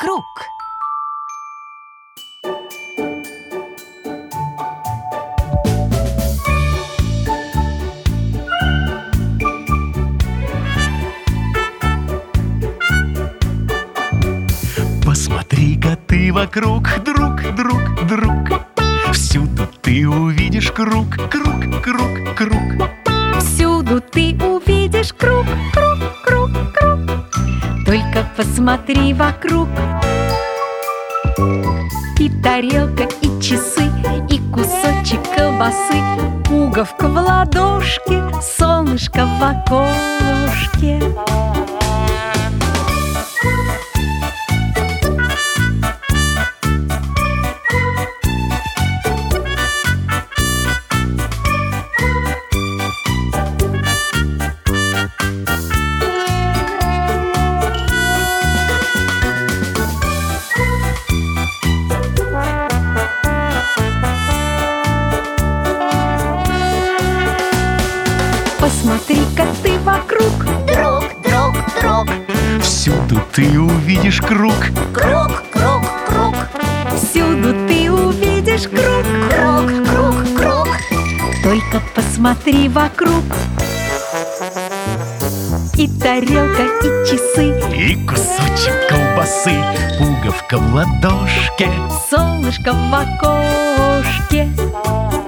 вокруг. Посмотри-ка ты вокруг, друг, друг, друг. Всюду ты увидишь круг, круг, круг, круг. Всюду ты увидишь круг, круг, круг, круг. Только посмотри вокруг. И тарелка, и часы, и кусочек колбасы, пуговка в ладошке, солнышко в окошке. Посмотри-ка ты вокруг, Друг, друг, друг. Всюду ты увидишь круг. Круг, круг, круг. всюду ты увидишь круг, Круг, круг, круг. только посмотри вокруг. И тарелка, и часы, И кусочек колбасы, пуговка в ладошке. солнышко в окошке.